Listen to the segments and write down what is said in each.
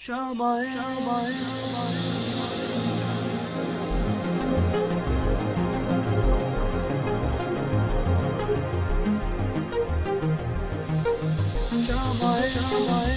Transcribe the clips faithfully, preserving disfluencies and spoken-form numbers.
সময় সময় সময় সময়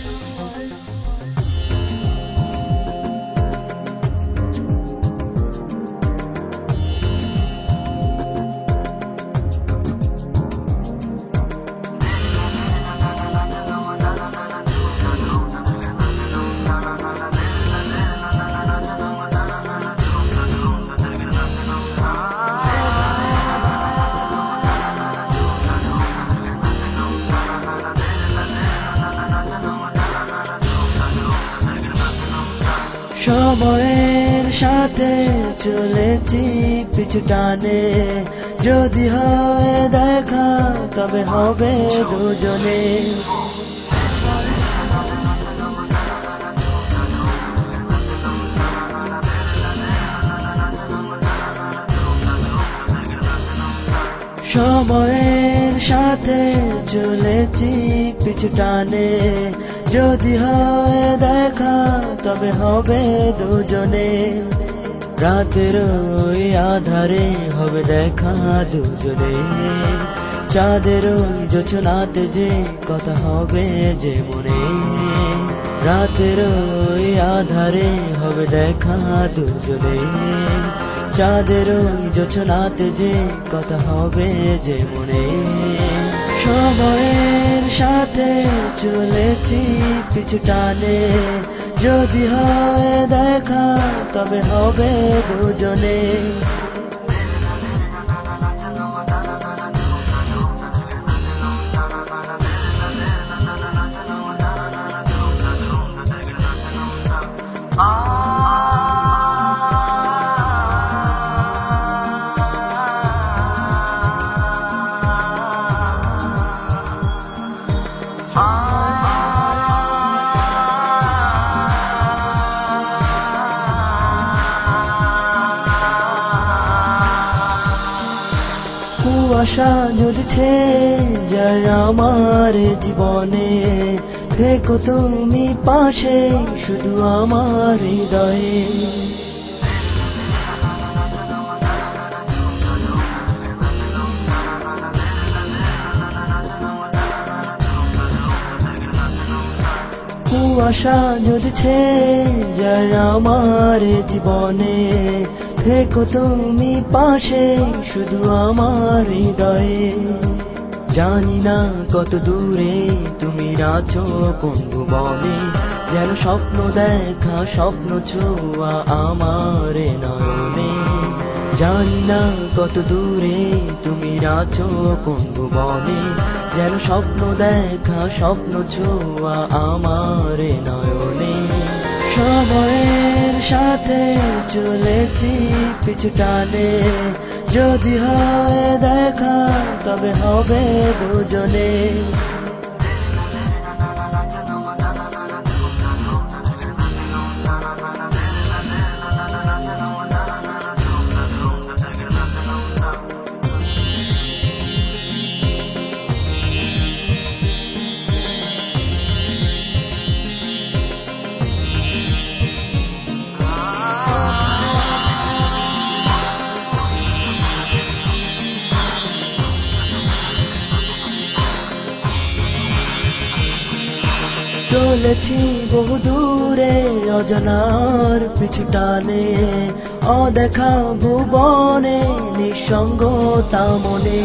সময়ের সাথে চলেছি পিছু টানে, যদি হয় দেখা তবে হবে দুজনে। সময়ের সাথে চলেছি পিছু টানে, যদি হয় দেখা তবে হবে দুজনে। রাতের ওই আধারে হবে দেখা দুজনে, চাঁদের ওই জোছনাতে যে কথা হবে যে মনে। রাতের ওই আধারে হবে দেখা দুজনে, চাঁদের ওই জোছনাতে যে কথা হবে যে মনে। সময়ের সাথে চলেছি পিছু টানে, যদি হয় দেখা তবে হবে দুজনে। কুয়াশা ঝুলছে যায় আমার জীবনে, থেকো তুমি পাশে শুধু আমার হৃদয়ে। কুয়াশা ঝুলছে যায় আমার জীবনে, থেকো তুমি পাশে শুধু আমার হৃদয়ে। জানি না কত দূরে তুমি নাচো কোন ভুবনে, যেন স্বপ্ন দেখা স্বপ্ন ছোঁয়া আমার নয়নে। জানি না কত দূরে তুমি নাচো কোন ভুবনে, যেন স্বপ্ন দেখা স্বপ্ন ছোঁয়া আমার নয়নে। সময়ের সাথে চলেছি পিছু টানে, যদি হয় দেখা তবে হবে দুজনে। চলেছি বহু দূরে অজানার পিছু টানে, অদেখা ভুবনে নিঃসঙ্গতা মনে।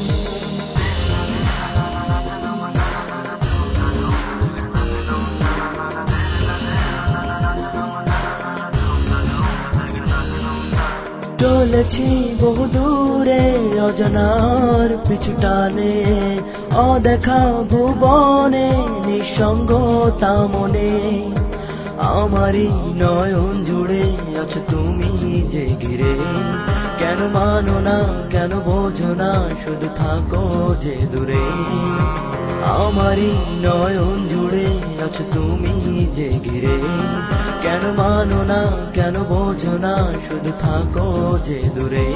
চলেছি বহু দূরে অজানার পিছু টানে, অদেখা ভুবনে নিঃসঙ্গতা মনে। আমারই নয়ন জুড়ে আছো তুমি যে ঘিরে, কেন মানো না কেন বোঝো না শুধু থাকো যে দূরে। আমারই নয়ন জুড়ে আছো তুমি যে ঘিরে, কেন মানো না কেন বোঝো না শুধু থাকো যে দূরে।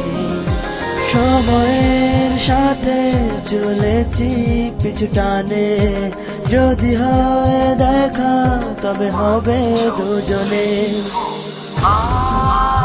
সময়ের সাথে চলেছি পিছু টানে, যদি হয় দেখা তবে হবে দুজনে।